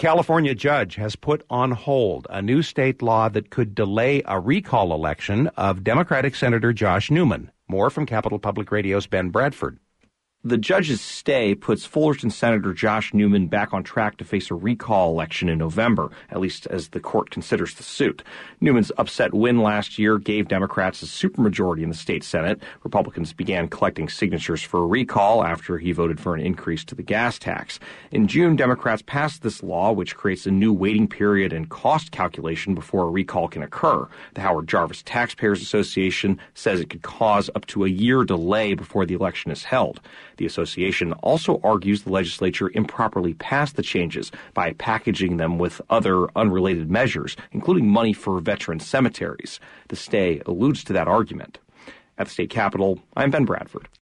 California judge has put on hold a new state law that could delay a recall election of Democratic Senator Josh Newman. More from Capital Public Radio's Ben Bradford. The judge's stay puts Fullerton Senator Josh Newman back on track to face a recall election in November, at least as the court considers the suit. Newman's upset win last year gave Democrats a supermajority in the state Senate. Republicans began collecting signatures for a recall after he voted for an increase to the gas tax. In June, Democrats passed this law, which creates a new waiting period and cost calculation before a recall can occur. The Howard Jarvis Taxpayers Association says it could cause up to a year delay before the election is held. The association also argues the legislature improperly passed the changes by packaging them with other unrelated measures, including money for veteran cemeteries. The stay alludes to that argument. At the state capitol, I'm Ben Bradford.